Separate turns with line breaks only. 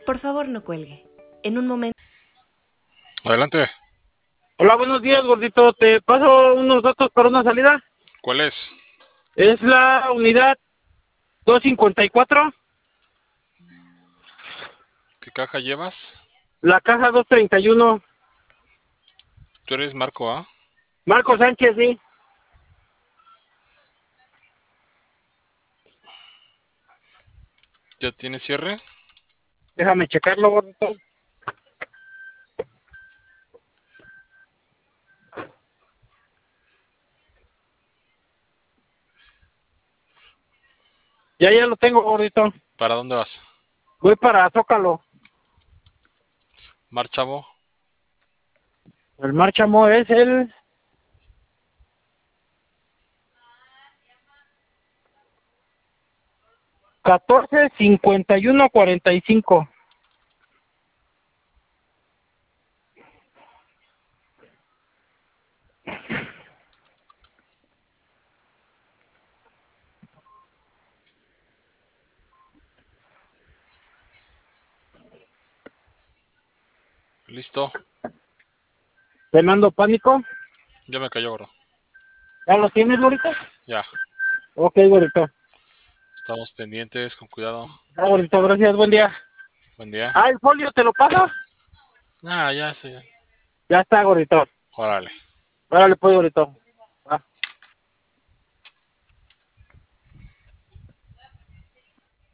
Por favor, no cuelgue. En un momento.
Adelante.
Hola, buenos días, gordito. ¿Te paso unos datos para una salida?
¿Cuál es?
Es la unidad 254,
¿Qué caja llevas?
la caja 231.
Tú eres Marco, ¿ah?
Marco Sánchez, sí.
¿Ya tienes cierre?
Déjame checarlo, gordito. Ya lo tengo, gordito.
¿Para dónde vas?
Voy para Zócalo.
Marchamo.
El Marchamo es el 145145.
Listo.
¿Te mando pánico?
Ya me cayó, gordo.
¿Ya lo tienes, gordito?
Ya.
Ok, gordito.
Estamos pendientes, con cuidado.
Ya, gordito, gracias, buen día.
Buen día.
Ah, ¿el folio te lo paso?
Ah, ya sé.
Ya está, gordito.
Órale.
Órale, pues, gordito.